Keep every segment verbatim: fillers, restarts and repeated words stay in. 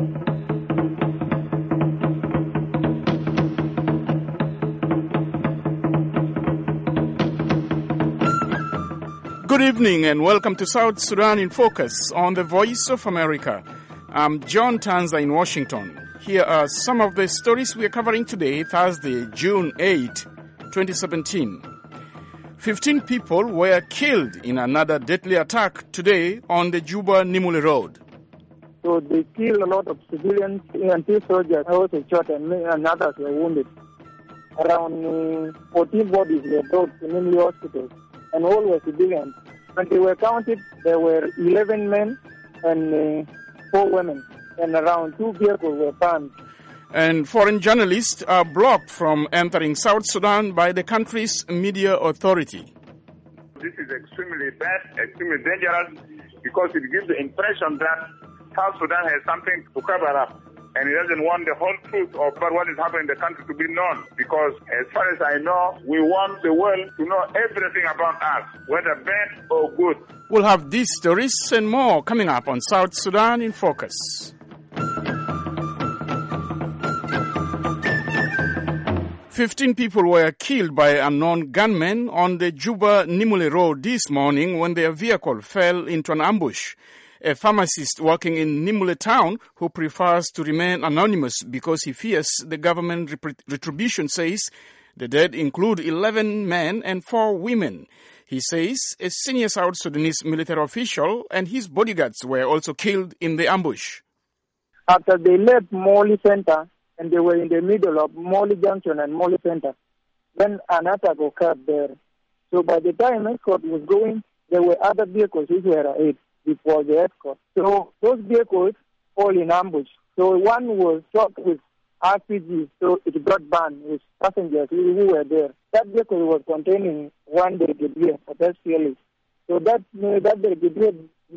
Good evening and welcome to South Sudan in Focus on the Voice of America. I'm John Tanza in Washington. Here are some of the stories we are covering today, Thursday, June eighth, twenty seventeen. Fifteen people were killed in another deadly attack today on the Juba-Nimule Road. So they killed a lot of civilians and two soldiers also shot and, and others were wounded. Around uh, fourteen bodies were brought to Nimule Hospital and all were civilians. When they were counted, there were eleven men and uh, four women, and around two vehicles were burned. And foreign journalists are blocked from entering South Sudan by the country's media authority. This is extremely bad, extremely dangerous, because it gives the impression that South Sudan has something to cover up, and it doesn't want the whole truth about what is happening in the country to be known. Because as far as I know, we want the world to know everything about us, whether bad or good. We'll have these stories and more coming up on South Sudan in Focus. Fifteen people were killed by unknown gunmen on the Juba-Nimule Road this morning when their vehicle fell into an ambush. A pharmacist working in Nimule town who prefers to remain anonymous because he fears the government rep- retribution says the dead include eleven men and four women. He says a senior South Sudanese military official and his bodyguards were also killed in the ambush. After they left Morley Center and they were in the middle of Morley Junction and Morley Center, then an attack occurred there. So by the time escort was going, there were other vehicles which were ahead before the escort. So those vehicles all in ambush. So one was shot with R P G, so it got burned with passengers who, who were there. That vehicle was containing one brigadier of S P L A. So that, uh, that brigadier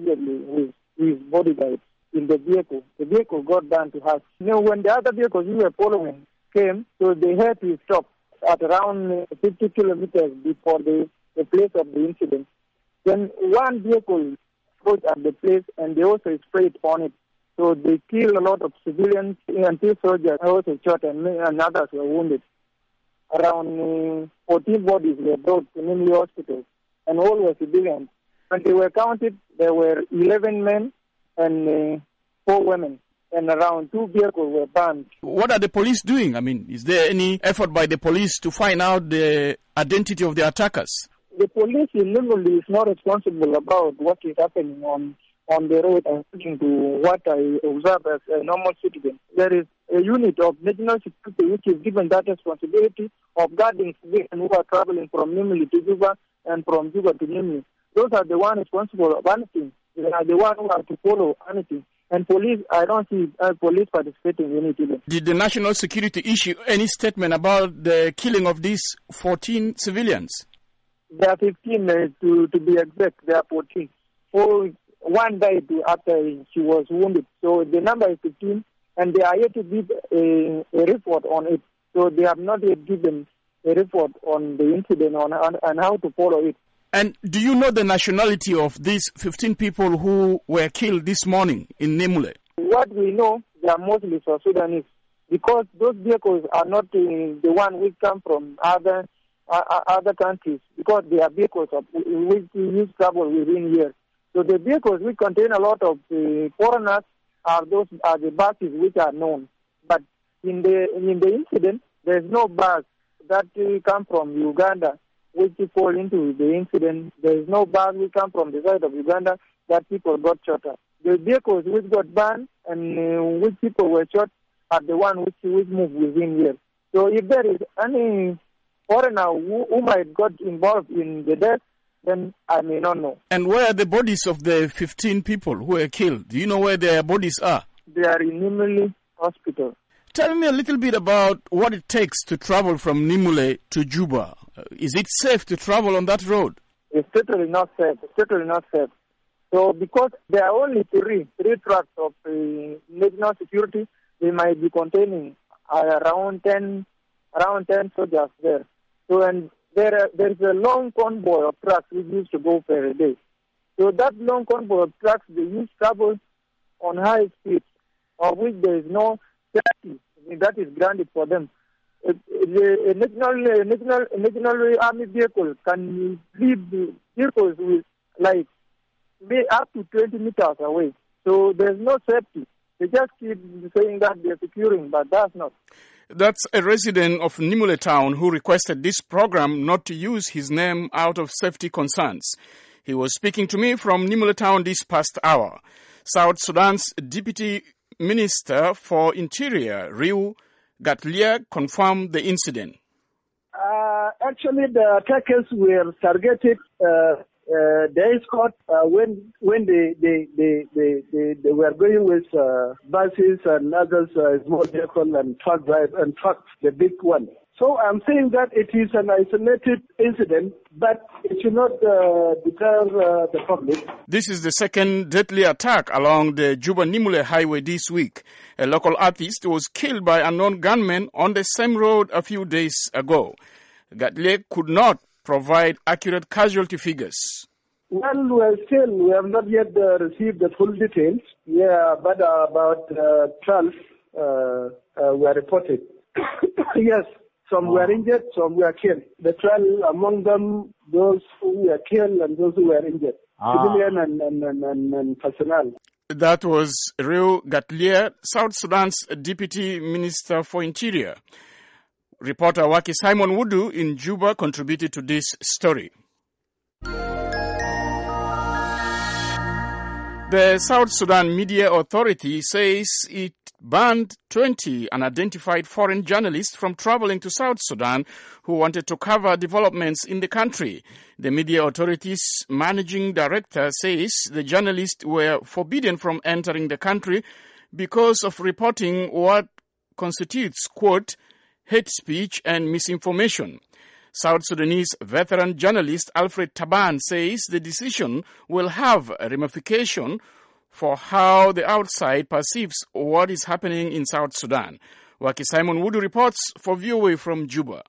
with his bodyguards in the vehicle. The vehicle got burned to us. You know, when the other vehicles we were following came, so they had to stop at around fifty kilometers before the, the place of the incident. Then one vehicle at the place and they also sprayed on it. So they killed a lot of civilians and two soldiers also shot and, and others were wounded. Around uh, fourteen bodies were brought to Nimule Hospital and all were civilians. When they were counted, there were eleven men and uh, four women, and around two vehicles were burned. What are the police doing? I mean, is there any effort by the police to find out the identity of the attackers? The police in Nimule is not responsible about what is happening on, on the road according to what I observe as a normal citizen. There is a unit of national security which is given that responsibility of guarding civilians who are traveling from Nimule to Juba and from Juba to Nimule. Those are the ones responsible of anything. They are the ones who have to follow anything. And police, I don't see uh, police participating in it either. Did the national security issue any statement about the killing of these fourteen civilians? There are fifteen, uh, to, to be exact, there are fourteen. Four, one died after she was wounded. So the number is fifteen, and they are yet to give a, a report on it. So they have not yet given a report on the incident on, on, on how to follow it. And do you know the nationality of these fifteen people who were killed this morning in Nimule? What we know, they are mostly South Sudanese, because those vehicles are not uh, the one which come from other Uh, other countries, because they are vehicles of, which use travel within here. So the vehicles which contain a lot of uh, foreigners are those are the buses which are known. But in the in the incident, there is no bus that uh, come from Uganda which fall into the incident. There is no bus which come from the side of Uganda that people got shot at. The vehicles which got burned and uh, which people were shot are the one which which move within here. So if there is any foreigner who, who might got involved in the death, then I may not know. And where are the bodies of the fifteen people who were killed? Do you know where their bodies are? They are in Nimule Hospital. Tell me a little bit about what it takes to travel from Nimule to Juba. Uh, is it safe to travel on that road? It's totally not safe. It's totally not safe. So because there are only three, three trucks of uh, national security, they might be containing uh, around ten, around ten soldiers there. So and there are, there is a long convoy of trucks which used to go per day. So that long convoy of trucks, they used to travel on high speed. of which there is no safety that is granted for them. A, a, a, national, a, national, a national army vehicle can leave the vehicles with like up to twenty meters away. So there's no safety. They just keep saying that they're securing, but that's not. That's a resident of Nimule Town who requested this program not to use his name out of safety concerns. He was speaking to me from Nimule Town this past hour. South Sudan's Deputy Minister for Interior, Riu Gatlier, confirmed the incident. Uh, actually, the attackers were targeted uh, uh, the escort uh, when when they they, they, they, they, they were going with uh, buses and others, uh, small vehicles and truck drive and trucks, the big one. So I'm saying that it is an isolated incident, but it should not uh, deter uh, the public. This is the second deadly attack along the Juba-Nimule highway this week. A local artist was killed by unknown gunmen on the same road a few days ago. Gatlier could not provide accurate casualty figures. Well, we are still, we have not yet uh, received the full details. Yeah, but uh, about uh, twelve uh, uh, were reported. Yes. Some were injured, some were killed. The twelve, among them, those who were killed and those who were injured. Ah. Civilian and, and, and, and, and personnel. That was Riu Gatlier, South Sudan's Deputy Minister for Interior. Reporter Waki Simon Wudu in Juba contributed to this story. The South Sudan Media Authority says it banned twenty unidentified foreign journalists from traveling to South Sudan who wanted to cover developments in the country. The Media Authority's managing director says the journalists were forbidden from entering the country because of reporting what constitutes, quote, hate speech and misinformation. South Sudanese veteran journalist Alfred Taban says the decision will have a ramification for how the outside perceives what is happening in South Sudan. Waki Simon Wudu reports for V O A from Juba.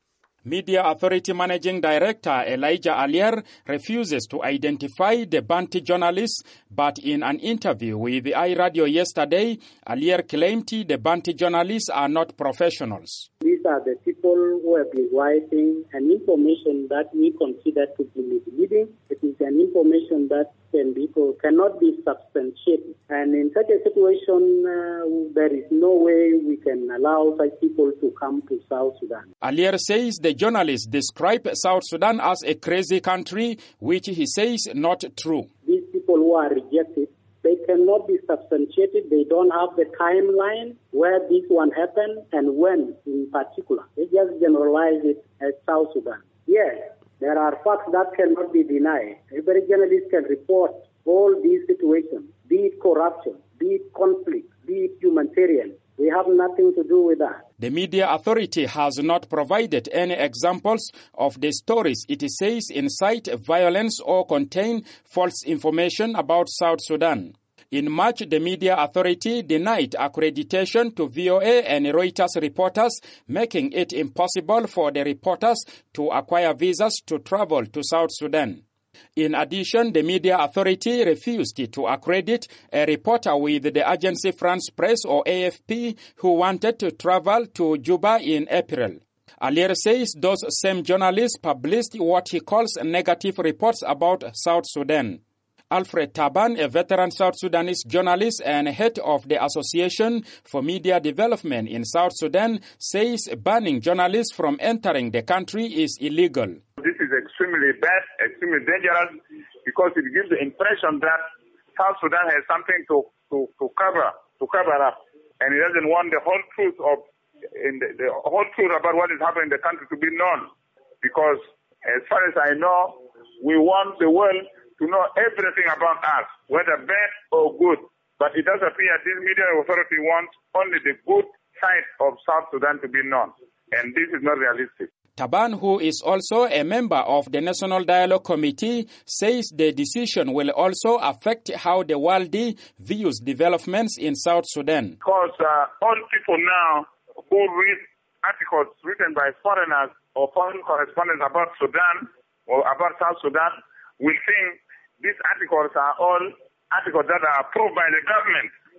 Media Authority Managing Director Elijah Alier refuses to identify the banned journalists, but in an interview with the iRadio yesterday, Alier claimed the banned journalists are not professionals. These are the people who have been writing an information that we consider to be misleading. It is an information that can be, cannot be substantiated. And in such a situation, uh, there is no way we can allow such people to come to South Sudan. Alier says the journalists describe South Sudan as a crazy country, which he says not true. These people who are rejected, they cannot be substantiated. They don't have the timeline where this one happened and when in particular. They just generalize it as South Sudan. Yes, there are facts that cannot be denied. Every journalist can report all these situations, be it corruption, be it conflict, be it humanitarian. We have nothing to do with that. The Media Authority has not provided any examples of the stories it says incite violence or contain false information about South Sudan. In March, the Media Authority denied accreditation to V O A and Reuters reporters, making it impossible for the reporters to acquire visas to travel to South Sudan. In addition, the Media Authority refused to accredit a reporter with the agency France Presse or A F P who wanted to travel to Juba in April. Alier says those same journalists published what he calls negative reports about South Sudan. Alfred Taban, a veteran South Sudanese journalist and head of the Association for Media Development in South Sudan, says banning journalists from entering the country is illegal. This is extremely bad, extremely dangerous, because it gives the impression that South Sudan has something to, to, to cover to cover up, and it doesn't want the whole truth of in the, the whole truth about what is happening in the country to be known. Because as far as I know, we want the world to know everything about us, whether bad or good. But it does appear this media authority wants only the good side of South Sudan to be known, and this is not realistic. Taban, who is also a member of the National Dialogue Committee, says the decision will also affect how the world views developments in South Sudan. Because uh, all people now who read articles written by foreigners or foreign correspondents about Sudan or about South Sudan will think these articles are all articles that are approved by the government.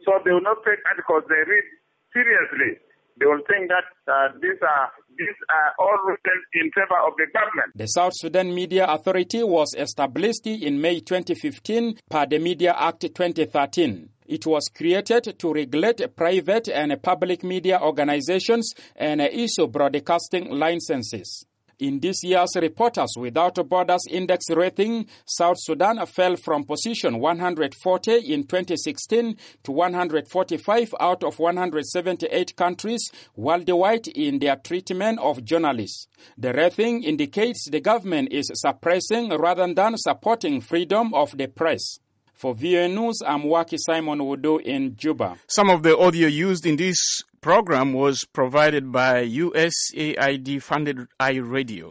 So they will not take articles they read seriously. They will think that uh, these are these are all written in favor of the government. The South Sudan Media Authority was established in May twenty fifteen per the Media Act twenty thirteen. It was created to regulate private and public media organizations and issue broadcasting licenses. In this year's Reporters Without Borders Index rating, South Sudan fell from position one hundred forty in twenty sixteen to one hundred forty-five out of one hundred seventy-eight countries worldwide in their treatment of journalists. The rating indicates the government is suppressing rather than supporting freedom of the press. For V O A News, I'm Waki Simon Wudu in Juba. Some of the audio used in this program was provided by U S A I D-funded iRadio.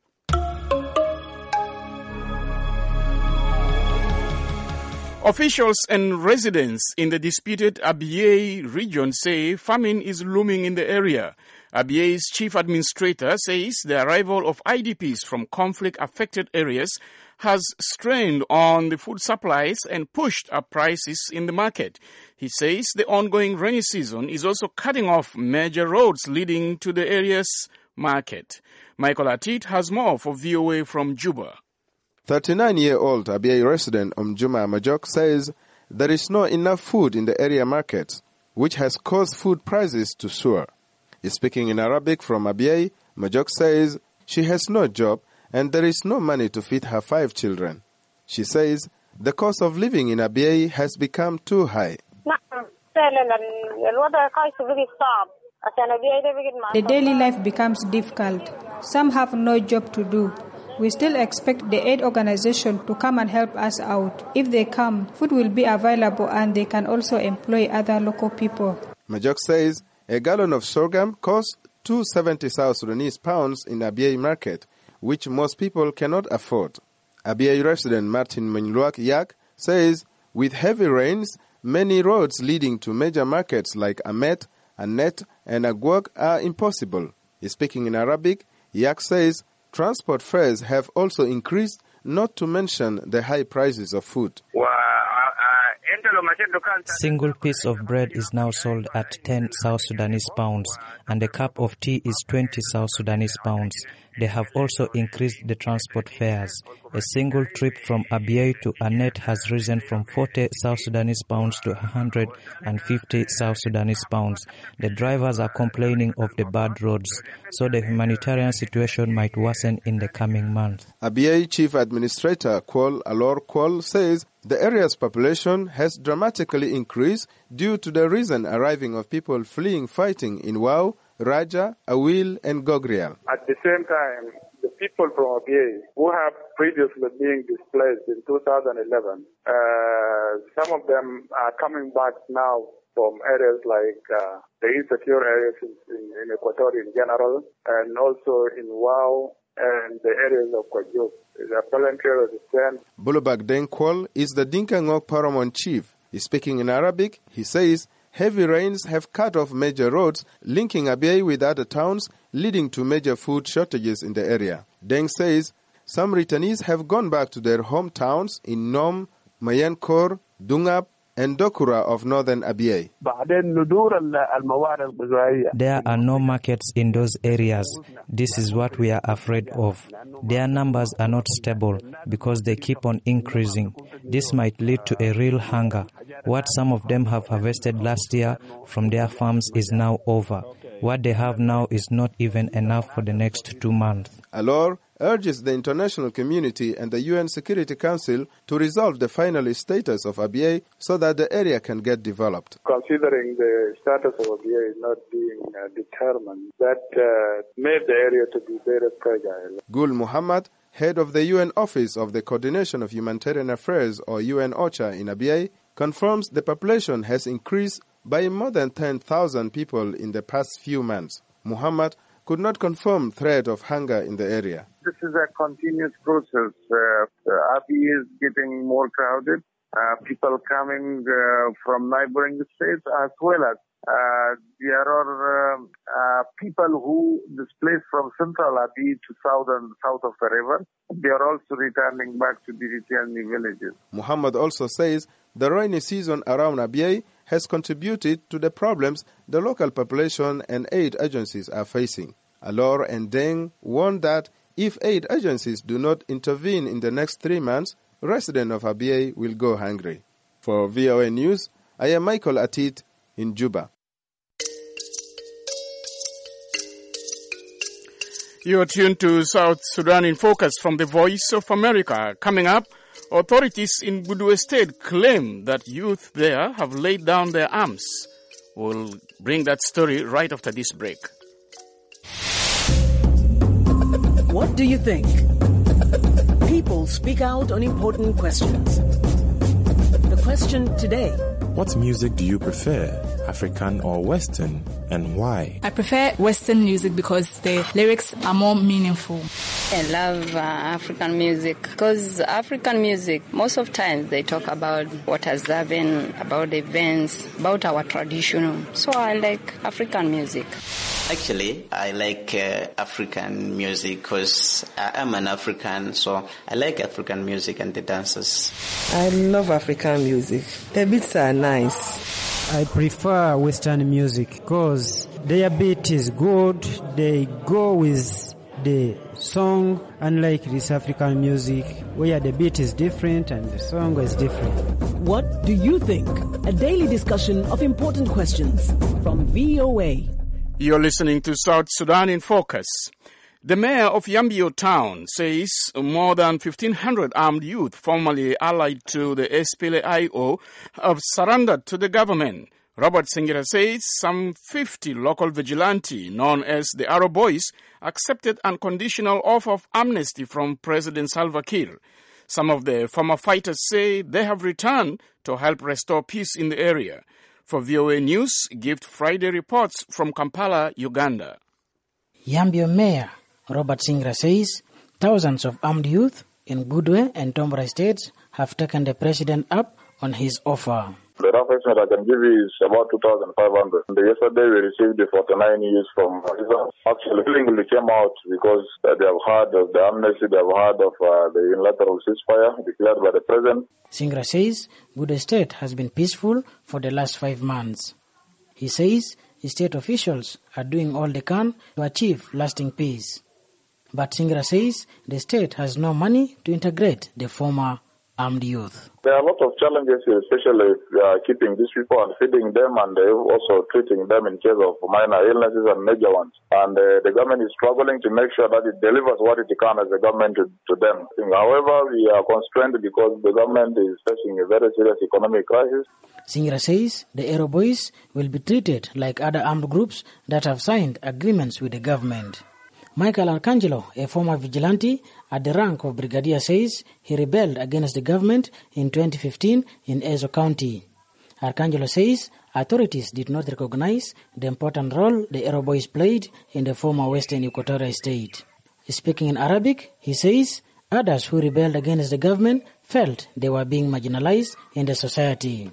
Officials and residents in the disputed Abyei region say famine is looming in the area. Abyei's chief administrator says the arrival of I D Ps from conflict-affected areas has strained on the food supplies and pushed up prices in the market. He says the ongoing rainy season is also cutting off major roads leading to the area's market. Michael Atit has more for V O A from Juba. thirty-nine-year-old Abyei resident Umjuma Majok says there is not enough food in the area market, which has caused food prices to soar. Speaking in Arabic from Abyei, Majok says she has no job and there is no money to feed her five children. She says the cost of living in Abyei has become too high. The daily life becomes difficult. Some have no job to do. We still expect the aid organization to come and help us out. If they come, food will be available and they can also employ other local people. Majok says a gallon of sorghum costs two hundred seventy South Sudanese pounds in Abyei market, which most people cannot afford. Abyei resident Martin Manyluak Yak says with heavy rains, many roads leading to major markets like Amet, Anet, and Agwag are impossible. Speaking in Arabic, Yak says transport fares have also increased, not to mention the high prices of food. Single piece of bread is now sold at ten South Sudanese pounds, and a cup of tea is twenty South Sudanese pounds. They have also increased the transport fares. A single trip from Abyei to Anet has risen from forty South Sudanese pounds to one hundred fifty South Sudanese pounds. The drivers are complaining of the bad roads, so the humanitarian situation might worsen in the coming month. Abyei Chief Administrator Kwol Alor Kwol says the area's population has dramatically increased due to the recent arriving of people fleeing fighting in Wau, Raja, Awil, and Gogrial. At the same time, the people from Abyei who have previously been displaced in two thousand eleven, uh, some of them are coming back now from areas like uh, the insecure areas in, in, in Equatorial in general, and also in Wau and the areas of Kwajuk. The voluntary resistance. Bulubak Denkwal is the Dinka Ngok Paramount chief. Speaking in Arabic, he says heavy rains have cut off major roads linking Abyei with other towns, leading to major food shortages in the area. Deng says some returnees have gone back to their hometowns in Nom, Mayankor, Dungab, and Dokura of northern Abyei. There are no markets in those areas. This is what we are afraid of. Their numbers are not stable because they keep on increasing. This might lead to a real hunger. What some of them have harvested last year from their farms is now over. What they have now is not even enough for the next two months. Alor urges the international community and the U N Security Council to resolve the final status of Abyei so that the area can get developed. Considering the status of Abyei not being uh, determined, that uh, made the area to be very fragile. Gul Muhammad, head of the U N Office of the Coordination of Humanitarian Affairs, or U N OCHA in Abyei, confirms the population has increased by more than ten thousand people in the past few months. Muhammad could not confirm threat of hunger in the area. This is a continuous process. Uh, Abyei is getting more crowded. Uh, people coming uh, from neighboring states as well as uh, there are uh, uh, people who displaced from central Abyei to southern south of the river. They are also returning back to the returning villages. Muhammad also says the rainy season around Abyei has contributed to the problems the local population and aid agencies are facing. Alor and Deng warned that if aid agencies do not intervene in the next three months, residents of Abyei will go hungry. For V O A News, I am Michael Atit in Juba. You are tuned to South Sudan in Focus from the Voice of America. Coming up, authorities in Budwe State claim that youth there have laid down their arms. We'll bring that story right after this break. What do you think? People speak out on important questions. The question today: what music do you prefer, African or Western, and why? I prefer Western music because the lyrics are more meaningful. I love uh, African music because African music, most of the times they talk about what has happened, about events, about our traditional. So I like African music. Actually, I like uh, African music because I am an African, so I like African music and the dances. I love African music. The beats are nice. I prefer Western music because their beat is good. They go with the song, unlike this African music where the beat is different and the song is different. What do you think? A daily discussion of important questions from V O A. You're listening to South Sudan in Focus. The mayor of Yambio town says more than fifteen hundred armed youth formerly allied to the S P L A I O have surrendered to the government. Robert Singira says some fifty local vigilante known as the Arrow Boys accepted unconditional offer of amnesty from President Salva Kiir. Some of the former fighters say they have returned to help restore peace in the area. For V O A News, Gift Friday reports from Kampala, Uganda. Yambio Mayor Robert Singra says thousands of armed youth in Budwe and Tombra states have taken the president up on his offer. The rough estimate I can give you is about two thousand five hundred. Yesterday we received the forty-nine youths from Israel. Actually, willingly came out because they have heard of the amnesty, they have heard of uh, the unilateral ceasefire declared by the president. Singra says Budwe state has been peaceful for the last five months. He says state officials are doing all they can to achieve lasting peace. But Singra says the state has no money to integrate the former armed youth. There are a lot of challenges, especially uh, keeping these people and feeding them and uh, also treating them in case of minor illnesses and major ones. And uh, the government is struggling to make sure that it delivers what it can as a government to, to them. However, we are constrained because the government is facing a very serious economic crisis. Singra says the Arrow Boys will be treated like other armed groups that have signed agreements with the government. Michael Arcangelo, a former vigilante at the rank of brigadier, says he rebelled against the government in twenty fifteen in Ezo County. Arcangelo says authorities did not recognize the important role the Arrow Boys played in the former Western Equatoria state. Speaking in Arabic, he says others who rebelled against the government felt they were being marginalized in the society.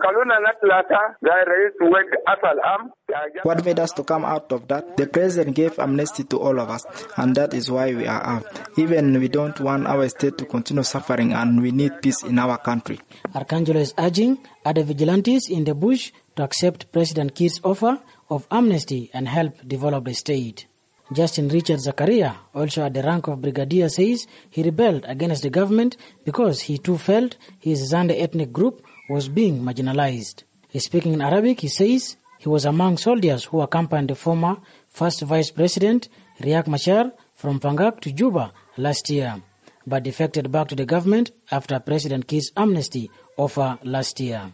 What made us to come out of that? The president gave amnesty to all of us, and that is why we are out. Even we don't want our state to continue suffering, and we need peace in our country. Arcangelo is urging other vigilantes in the bush to accept President Kiir's offer of amnesty and help develop the state. Justin Richard Zakaria, also at the rank of brigadier, says he rebelled against the government because he too felt his Zande ethnic group was being marginalized. Speaking in Arabic, he says he was among soldiers who accompanied the former first vice president, Riek Machar, from Pangak to Juba last year, but defected back to the government after President Kiir's amnesty offer last year.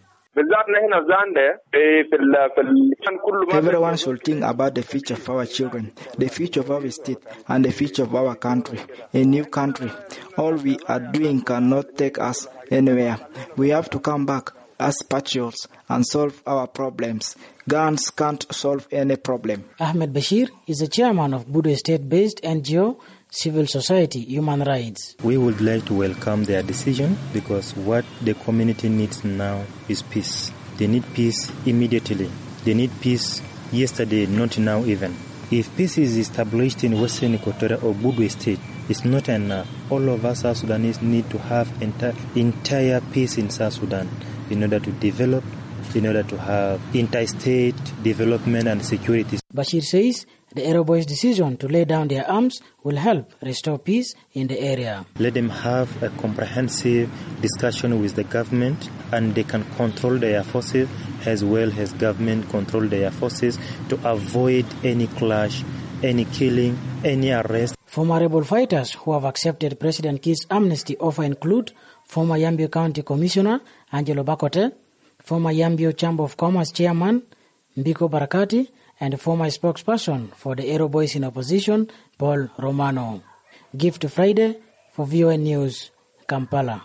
Everyone should think about the future of our children, the future of our state, and the future of our country, a new country. All we are doing cannot take us anywhere. We have to come back as patriots and solve our problems. Guns can't solve any problem. Ahmed Bashir is the chairman of Budwe state-based N G O Civil Society Human Rights. We would like to welcome their decision because what the community needs now is peace. They need peace immediately. They need peace yesterday, not now even. If peace is established in Western Equatoria or Budwe state, it's not enough. All of us South Sudanese need to have entire, entire peace in South Sudan in order to develop in order to have interstate development and security. Bashir says the Aero Boys' decision to lay down their arms will help restore peace in the area. Let them have a comprehensive discussion with the government, and they can control their forces as well as government control their forces to avoid any clash, any killing, any arrest. Former rebel fighters who have accepted President Kiir's amnesty offer include former Yambio County Commissioner Angelo Bakote, former Yambio Chamber of Commerce Chairman Mbiko Barakati, and former spokesperson for the Aero Boys in opposition, Paul Romano. Gift Friday for V O N News, Kampala.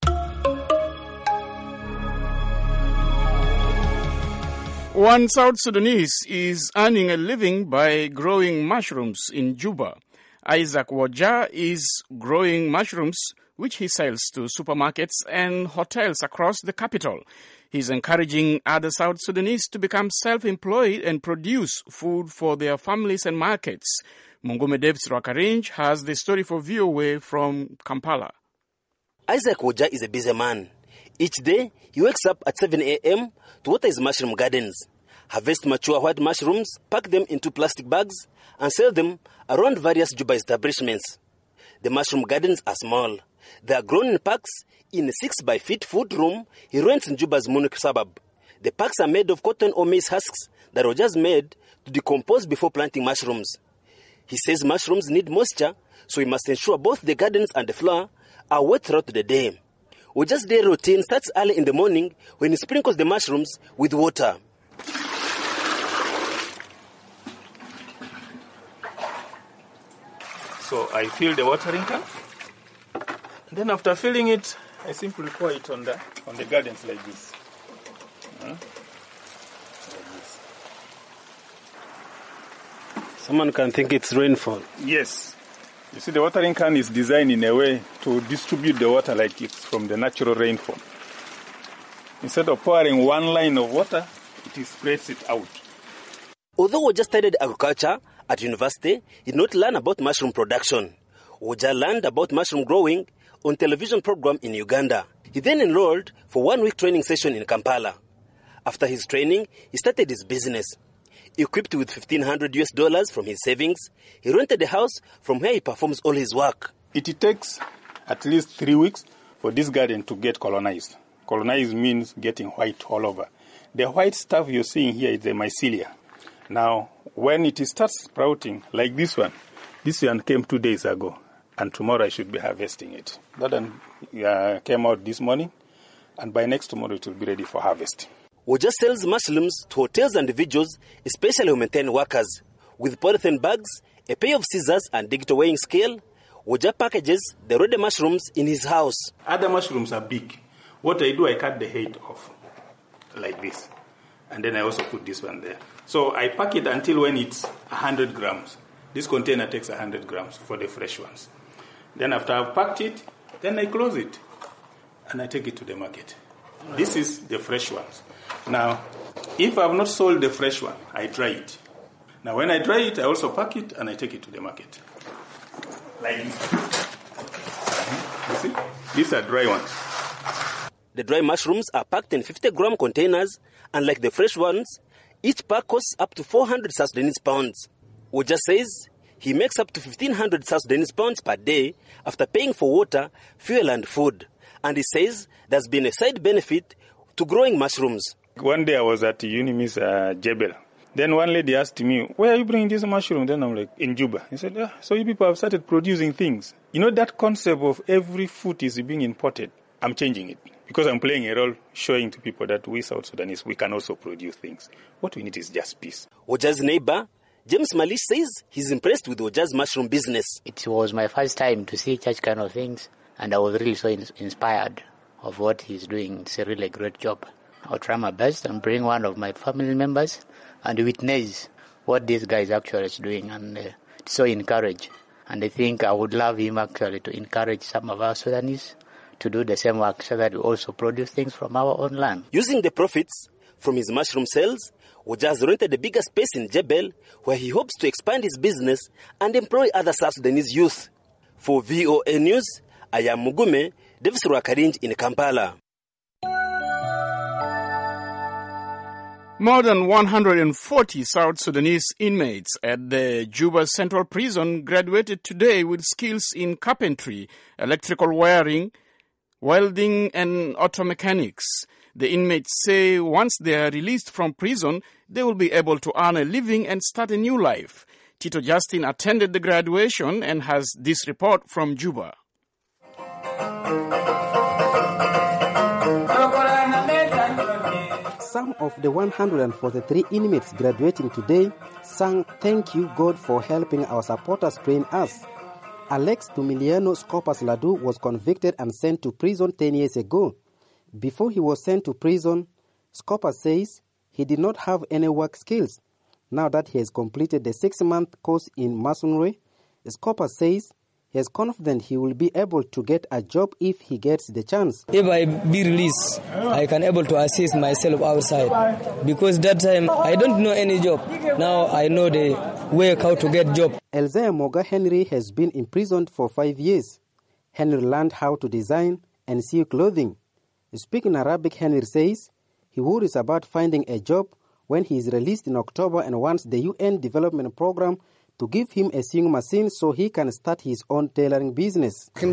One South Sudanese is earning a living by growing mushrooms in Juba. Isaac Wajah is growing mushrooms, which he sells to supermarkets and hotels across the capital. He's encouraging other South Sudanese to become self-employed and produce food for their families and markets. Mungume Davis Rakarinj has the story for V O A from Kampala. Isaac Wajah is a busy man. Each day, he wakes up at seven a.m. to water his mushroom gardens, harvest mature white mushrooms, pack them into plastic bags, and sell them around various Juba establishments. The mushroom gardens are small. They are grown in packs in a six by feet food room he rents in Juba's Munich suburb. The packs are made of cotton or maize husks that were just made to decompose before planting mushrooms. He says mushrooms need moisture, so he must ensure both the gardens and the floor are wet throughout the day. Wajah's day routine starts early in the morning when he sprinkles the mushrooms with water. So I fill the watering can. Then after filling it, I simply pour it on the on the gardens like this. Huh? Like this. Someone can think it's rainfall. Yes. You see, the watering can is designed in a way to distribute the water like it's from the natural rainfall. Instead of pouring one line of water, it spreads it out. Although Wajah studied agriculture at university, he did not learn about mushroom production. Wajah learned about mushroom growing on television program in Uganda. He then enrolled for one-week training session in Kampala. After his training, he started his business. Equipped with fifteen hundred U S dollars from his savings, he rented a house from where he performs all his work. It takes at least three weeks for this garden to get colonized. Colonized means getting white all over. The white stuff you're seeing here is the mycelia. Now, when it starts sprouting, like this one, this one came two days ago, and tomorrow I should be harvesting it. That one uh, came out this morning, and by next tomorrow it will be ready for harvest. Wajah sells mushrooms to hotels and individuals, especially humanitarian workers. With polythene bags, a pair of scissors and digital weighing scale, Wajah packages the ready mushrooms in his house. Other mushrooms are big. What I do, I cut the head off, like this. And then I also put this one there. So I pack it until when it's one hundred grams. This container takes one hundred grams for the fresh ones. Then after I've packed it, then I close it. And I take it to the market. This is the fresh ones. Now, if I have not sold the fresh one, I dry it. Now, when I dry it, I also pack it and I take it to the market. Like this. You see? These are dry ones. The dry mushrooms are packed in fifty gram containers, and like the fresh ones, each pack costs up to four hundred South Sudanese pounds. Wajah says he makes up to fifteen hundred South Sudanese pounds per day after paying for water, fuel, and food. And he says there's been a side benefit to growing mushrooms. One day I was at Unimis uh, Jebel. Then one lady asked me, where are you bringing this mushroom? Then I'm like, in Juba. He said, ah, so you people have started producing things. You know that concept of every food is being imported? I'm changing it. Because I'm playing a role showing to people that we South Sudanese, we can also produce things. What we need is just peace. Wajah's neighbor, James Malish, says he's impressed with Wajah's mushroom business. It was my first time to see such kind of things, and I was really so in- inspired of what he's doing. It's a really great job. I'll try my best and bring one of my family members and witness what this guy is actually doing, and uh, so encouraged. And I think I would love him actually to encourage some of our Sudanese to do the same work so that we also produce things from our own land. Using the profits from his mushroom sales, Wajah has rented a bigger space in Jebel where he hopes to expand his business and employ other South Sudanese youth. For V O A News, I am Mugume Davis Rwakarinj in Kampala. More than one hundred forty South Sudanese inmates at the Juba Central Prison graduated today with skills in carpentry, electrical wiring, welding, and auto mechanics. The inmates say once they are released from prison, they will be able to earn a living and start a new life. Tito Justin attended the graduation and has this report from Juba. Some of the one hundred forty-three inmates graduating today sang "Thank you, God, for helping our supporters train us." Alex Tumiliano Scopas Ladu was convicted and sent to prison ten years ago. Before he was sent to prison, Scopas says he did not have any work skills. Now that he has completed the six-month course in masonry, Scopas says he is confident he will be able to get a job if he gets the chance. If I be released, I can able to assist myself outside. Because that time I don't know any job. Now I know the way how to get job. Elzea Moga Henry has been imprisoned for five years. Henry learned how to design and sew clothing. Speaking Arabic, Henry says he worries about finding a job when he is released in October and wants the U N development program to give him a sewing machine so he can start his own tailoring business. One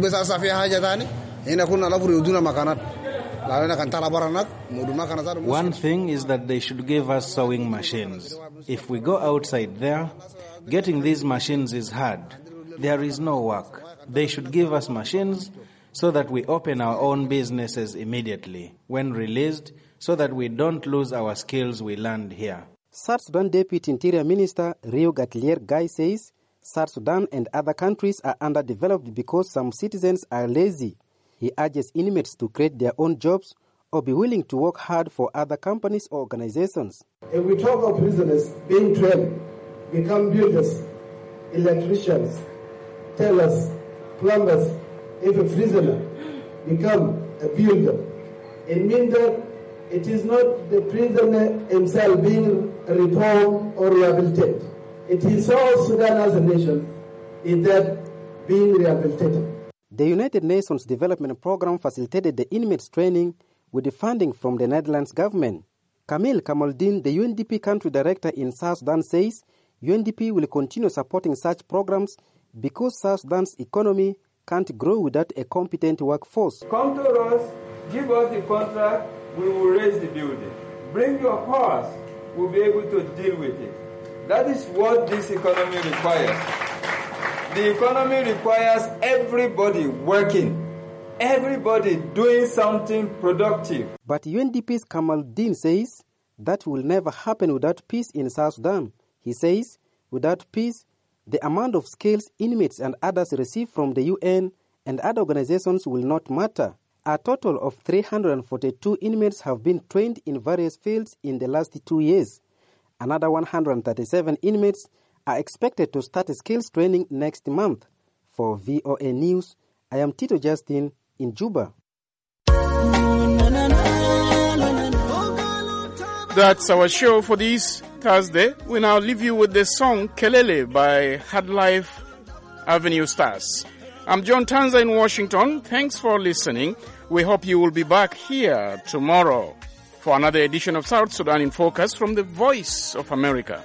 thing is that they should give us sewing machines. If we go outside there, getting these machines is hard. There is no work. They should give us machines so that we open our own businesses immediately when released, so that we don't lose our skills we learned here. South Sudan Deputy Interior Minister Rio Gatlier Guy says South Sudan and other countries are underdeveloped because some citizens are lazy. He urges inmates to create their own jobs or be willing to work hard for other companies or organizations. If we talk of prisoners being trained, become builders, electricians, tailors, plumbers, if a prisoner become a builder, it means that it is not the prisoner himself being reformed or rehabilitated. It is South Sudan as a nation in that being rehabilitated. The United Nations Development Program facilitated the inmates' training with the funding from the Netherlands government. Camille Kamaldin, the U N D P country director in South Sudan, says U N D P will continue supporting such programs because South Sudan's economy can't grow without a competent workforce. Come to us, give us the contract, we will raise the building. Bring your powers, we'll be able to deal with it. That is what this economy requires. The economy requires everybody working, everybody doing something productive. But U N D P's Kamal Din says that will never happen without peace in South Sudan. He says without peace, the amount of skills inmates and others receive from the U N and other organizations will not matter. A total of three hundred forty-two inmates have been trained in various fields in the last two years. Another one hundred thirty-seven inmates are expected to start skills training next month. For V O A News, I am Tito Justin in Juba. That's our show for this Thursday. We now leave you with the song Kelele by Hard Life Avenue Stars. I'm John Tanza in Washington. Thanks for listening. We hope you will be back here tomorrow for another edition of South Sudan in Focus from the Voice of America.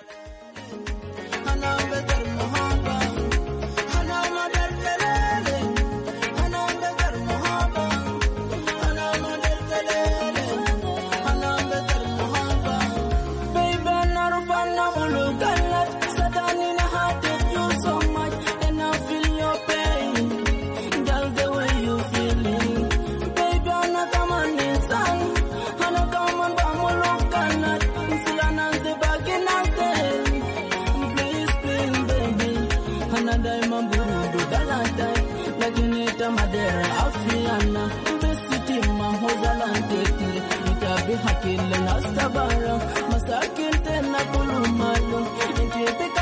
Hakil na stabara masakin tena kulumayo